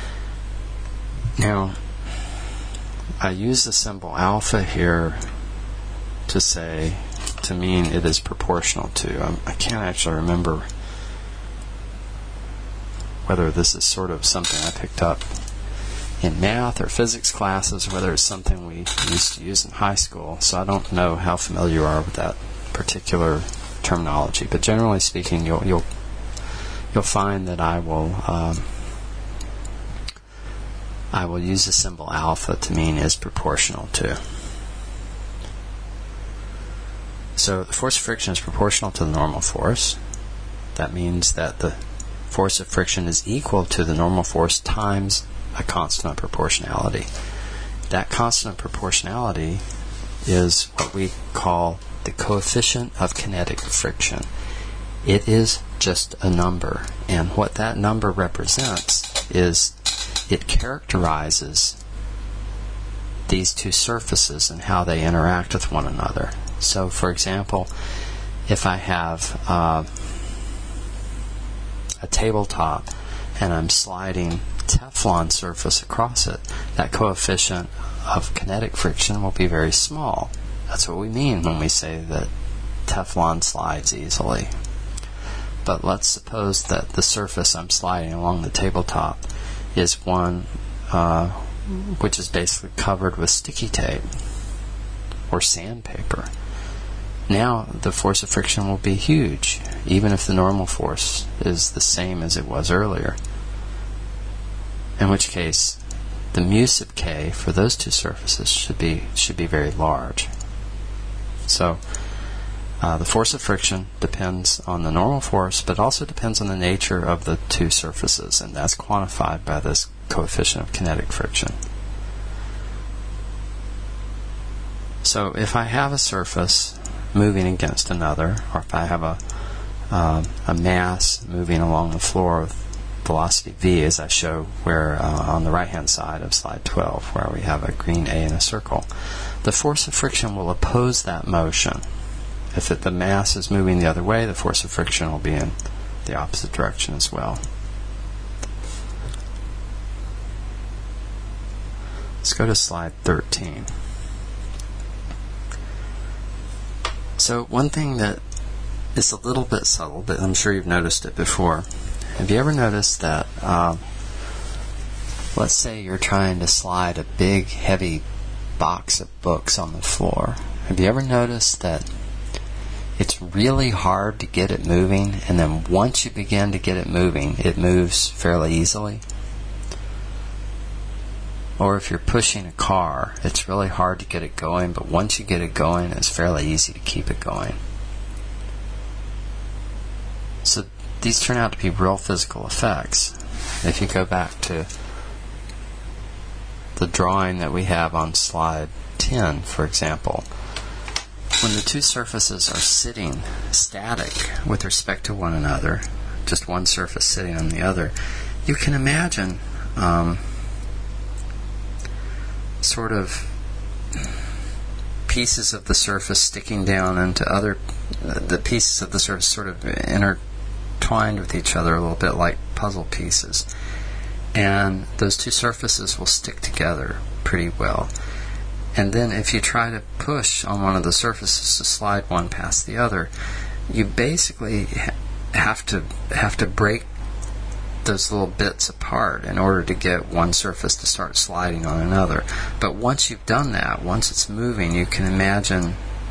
Now, I use the symbol alpha here to say, to mean it is proportional to. Um, I can't actually remember whether this is sort of something I picked up in math or physics classes, whether it's something we used to use in high school. So I don't know how familiar you are with that particular terminology. But generally speaking, you'll you'll you'll find that I will um, I will use the symbol alpha to mean is proportional to. So the force of friction is proportional to the normal force. That means that the force of friction is equal to the normal force times a constant of proportionality. That constant of proportionality is what we call the coefficient of kinetic friction. It is just a number, and what that number represents is it characterizes these two surfaces and how they interact with one another. So, for example, if I have uh, a tabletop and I'm sliding Teflon surface across it, that coefficient of kinetic friction will be very small. That's what we mean when we say that Teflon slides easily. But let's suppose that the surface I'm sliding along the tabletop is one uh, which is basically covered with sticky tape or sandpaper. Now the force of friction will be huge, even if the normal force is the same as it was earlier. In which case, the mu sub k for those two surfaces should be should be very large. So, Uh, the force of friction depends on the normal force, but also depends on the nature of the two surfaces, and that's quantified by this coefficient of kinetic friction. So if I have a surface moving against another, or if I have a, uh, a mass moving along the floor with velocity v, as I show where uh, on the right-hand side of slide twelve, where we have a green A in a circle, the force of friction will oppose that motion. If it, the mass is moving the other way, the force of friction will be in the opposite direction as well. Let's go to slide thirteen. So one thing that is a little bit subtle, but I'm sure you've noticed it before. Have you ever noticed that, uh, let's say you're trying to slide a big, heavy box of books on the floor. Have you ever noticed that it's really hard to get it moving, and then once you begin to get it moving, it moves fairly easily? Or if you're pushing a car, it's really hard to get it going, but once you get it going, it's fairly easy to keep it going. So these turn out to be real physical effects. If you go back to the drawing that we have on slide ten, for example, when the two surfaces are sitting static with respect to one another, just one surface sitting on the other, you can imagine um, sort of pieces of the surface sticking down into other, uh, the pieces of the surface sort of intertwined with each other a little bit like puzzle pieces. And those two surfaces will stick together pretty well. And then if you try to push on one of the surfaces to slide one past the other, you basically ha- have to have to break those little bits apart in order to get one surface to start sliding on another. But once you've done that, once it's moving, you can imagine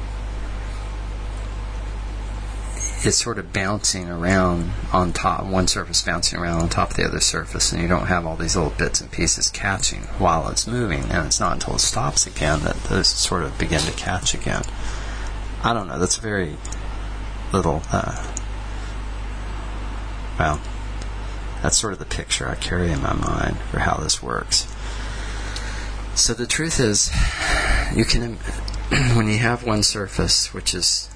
it's sort of bouncing around on top, one surface bouncing around on top of the other surface, and you don't have all these little bits and pieces catching while it's moving, and it's not until it stops again that those sort of begin to catch again. I don't know, that's very little, uh, well, that's sort of the picture I carry in my mind for how this works. So the truth is, you can, when you have one surface which is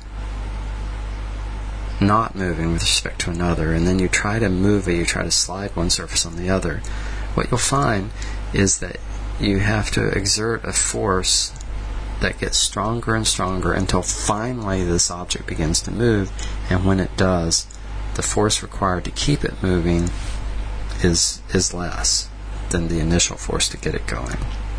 not moving with respect to another, and then you try to move it, you try to slide one surface on the other, what you'll find is that you have to exert a force that gets stronger and stronger until finally this object begins to move, and when it does, the force required to keep it moving is is less than the initial force to get it going.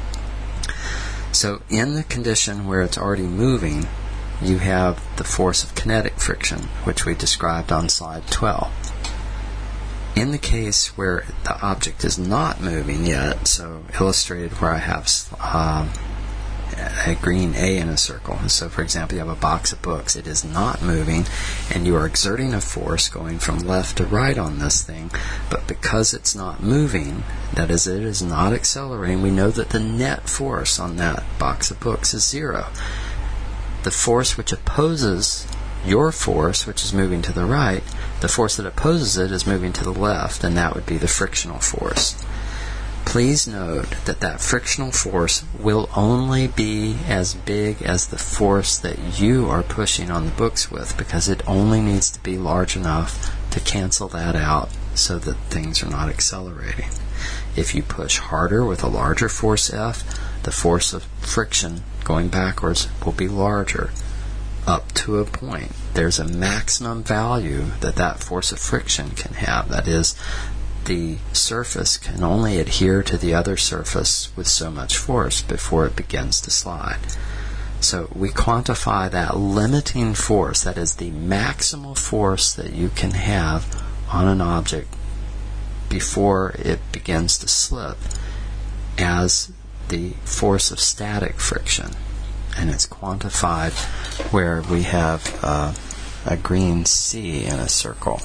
So in the condition where it's already moving, you have the force of kinetic friction, which we described on slide twelve. In the case where the object is not moving yet, so illustrated where I have um, a green A in a circle. So, for example, you have a box of books. It is not moving, and you are exerting a force going from left to right on this thing, but because it's not moving, that is, it is not accelerating, we know that the net force on that box of books is zero. The force which opposes your force, which is moving to the right, the force that opposes it is moving to the left, and that would be the frictional force. Please note that that frictional force will only be as big as the force that you are pushing on the books with, because it only needs to be large enough to cancel that out so that things are not accelerating. If you push harder with a larger force F, the force of friction going backwards will be larger up to a point. There's a maximum value that that force of friction can have. That is, the surface can only adhere to the other surface with so much force before it begins to slide. So we quantify that limiting force, that is the maximal force that you can have on an object before it begins to slip, as the force of static friction, and it's quantified where we have uh, a green C in a circle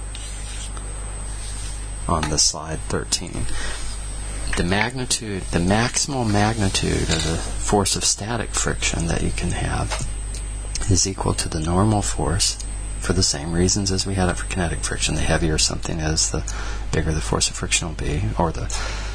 on the slide thirteen. The magnitude, the maximal magnitude of the force of static friction that you can have is equal to the normal force for the same reasons as we had it for kinetic friction. The heavier something is, the bigger the force of friction will be, or the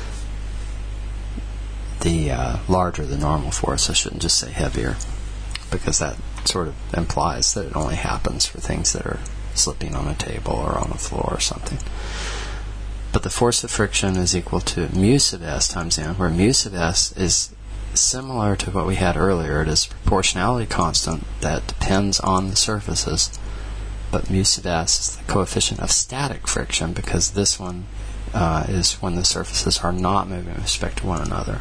the uh, larger the normal force. I shouldn't just say heavier, because that sort of implies that it only happens for things that are slipping on a table or on a floor or something. But the force of friction is equal to mu sub s times n, where mu sub s is similar to what we had earlier. It is a proportionality constant that depends on the surfaces, but mu sub s is the coefficient of static friction, because this one uh, is when the surfaces are not moving with respect to one another.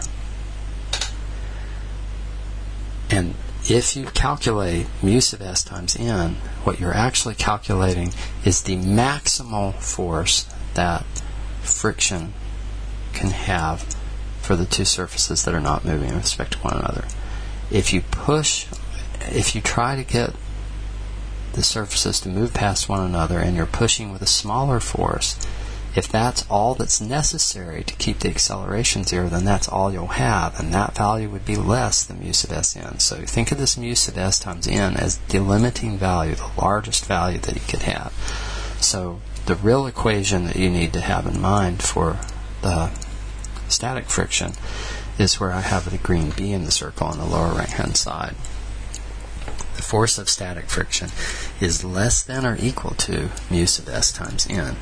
And if you calculate mu sub s times n, what you're actually calculating is the maximal force that friction can have for the two surfaces that are not moving with respect to one another. If you push, if you try to get the surfaces to move past one another and you're pushing with a smaller force, if that's all that's necessary to keep the acceleration zero, then that's all you'll have, and that value would be less than mu sub s n. So think of this mu sub s times n as the limiting value, the largest value that you could have. So the real equation that you need to have in mind for the static friction is where I have the green B in the circle on the lower right hand side. The force of static friction is less than or equal to mu sub s times n.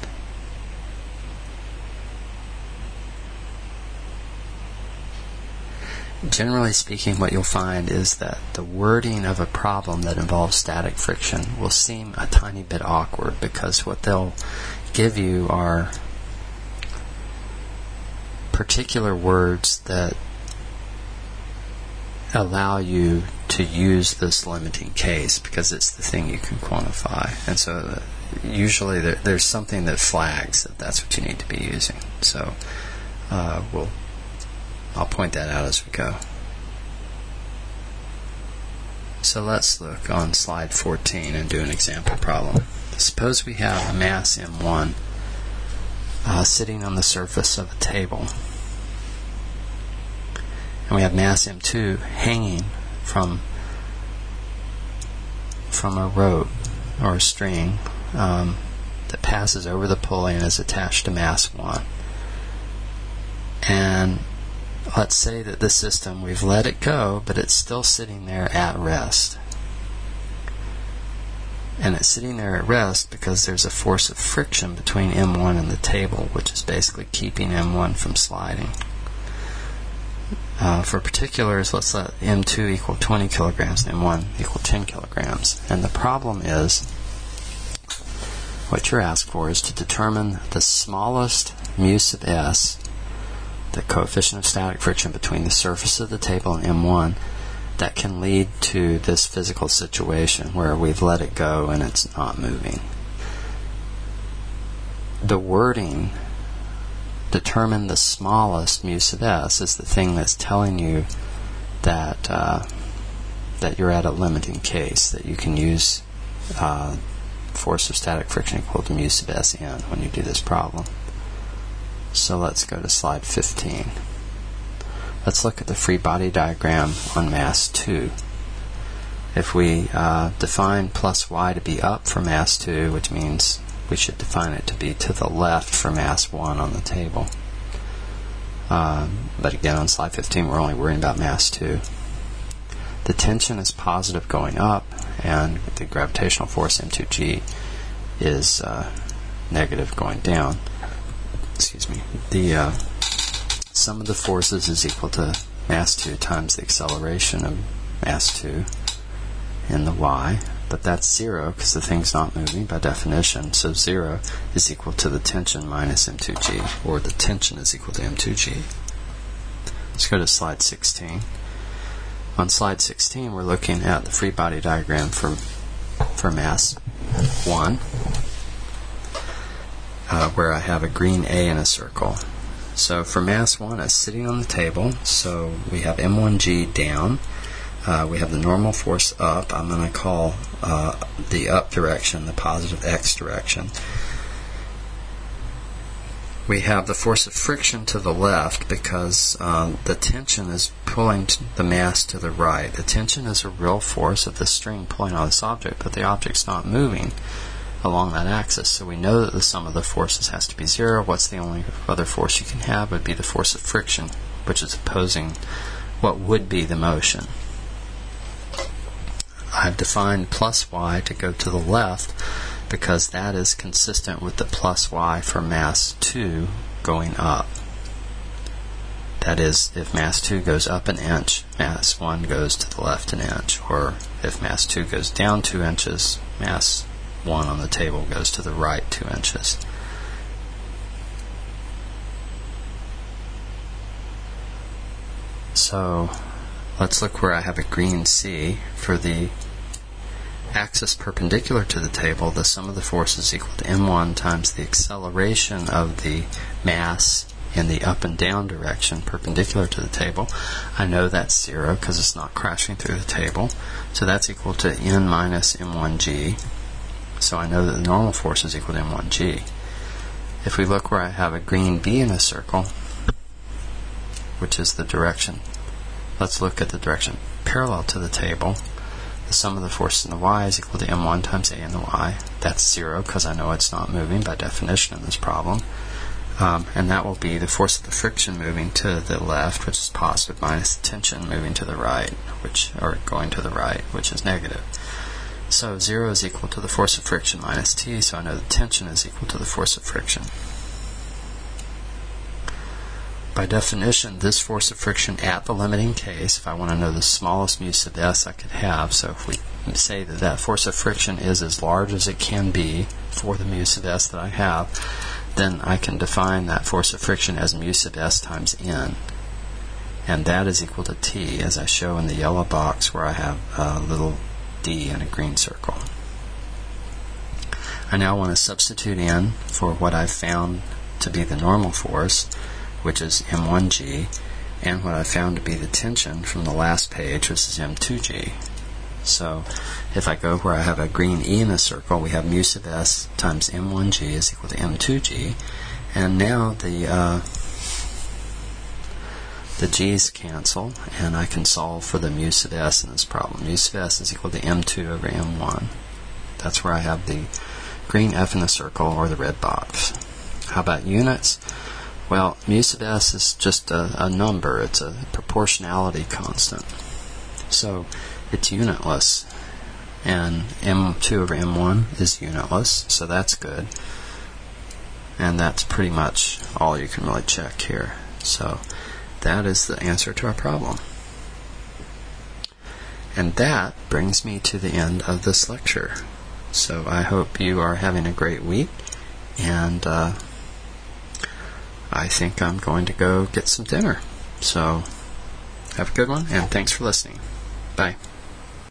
Generally speaking, what you'll find is that the wording of a problem that involves static friction will seem a tiny bit awkward, because what they'll give you are particular words that allow you to use this limiting case, because it's the thing you can quantify. And so uh, usually there, there's something that flags that that's what you need to be using. So uh, we'll I'll point that out as we go. So let's look on slide fourteen and do an example problem. Suppose we have a mass m one uh, sitting on the surface of a table, and we have mass m two hanging from from a rope or a string um, that passes over the pulley and is attached to mass one. And let's say that this system, we've let it go, but it's still sitting there at rest. And it's sitting there at rest because there's a force of friction between m one and the table, which is basically keeping m one from sliding. Uh, for particulars, let's let m two equal twenty kilograms and m one equal ten kilograms. And the problem is, what you're asked for is to determine the smallest mu sub s, the coefficient of static friction between the surface of the table and m one, that can lead to this physical situation where we've let it go and it's not moving. The wording, determine the smallest mu sub s, is the thing that's telling you that uh, that you're at a limiting case, that you can use uh, force of static friction equal to mu sub s n when you do this problem. So let's go to slide fifteen. Let's look at the free body diagram on mass two. If we uh, define plus y to be up for mass two, which means we should define it to be to the left for mass one on the table. Um, but again, on slide fifteen, we're only worrying about mass two. The tension is positive going up, and the gravitational force m two g is uh, negative going down. Excuse me. The uh, sum of the forces is equal to mass two times the acceleration of mass two in the y, but that's zero because the thing's not moving by definition. So zero is equal to the tension minus m two g, or the tension is equal to m two g. Let's go to slide sixteen. On slide sixteen, we're looking at the free body diagram for for mass one. Uh, where I have a green A in a circle. So for mass one, it's sitting on the table, so we have m one g down, uh, we have the normal force up. I'm going to call uh, the up direction the positive x direction. we have the force of friction to the left because uh, the tension is pulling the mass to the right. The tension is a real force of the string pulling on this object, but the object's not moving along that axis. So we know that the sum of the forces has to be zero. What's the only other force you can have would be the force of friction, which is opposing what would be the motion. I've defined plus y to go to the left because that is consistent with the plus y for mass two going up. That is, if mass two goes up an inch, mass one goes to the left an inch. Or if mass two goes down two inches, mass one on the table goes to the right two inches. So let's look where I have a green C. For the axis perpendicular to the table, the sum of the forces is equal to m one times the acceleration of the mass in the up and down direction perpendicular to the table. I know that's zero because it's not crashing through the table. So that's equal to n minus m one g. So I know that the normal force is equal to m one g. If we look where I have a green B in a circle, which is the direction, let's look at the direction parallel to the table. The sum of the forces in the y is equal to m one times a in the y. That's zero because I know it's not moving by definition in this problem. Um, and that will be the force of the friction moving to the left, which is positive, minus the tension moving to the right, which or going to the right, which is negative. So zero is equal to the force of friction minus t, so I know the tension is equal to the force of friction. By definition, this force of friction at the limiting case, if I want to know the smallest mu sub s I could have, so if we say that that force of friction is as large as it can be for the mu sub s that I have, then I can define that force of friction as mu sub s times n. And that is equal to t, as I show in the yellow box where I have a little d in a green circle. I now want to substitute in for what I've found to be the normal force, which is m one g, and what I found to be the tension from the last page, which is m two g. So if I go where I have a green E in the circle, we have mu sub s times m one g is equal to m two g, and now the uh, the g's cancel, and I can solve for the mu sub s in this problem. Mu sub s is equal to m two over m one. That's where I have the green F in the circle or the red box. How about units? Well, mu sub s is just a, a number. It's a proportionality constant. So it's unitless. And m two over m one is unitless, so that's good. And that's pretty much all you can really check here. So that is the answer to our problem. And that brings me to the end of this lecture. So I hope you are having a great week, and uh, I think I'm going to go get some dinner. So have a good one, and thanks for listening. Bye.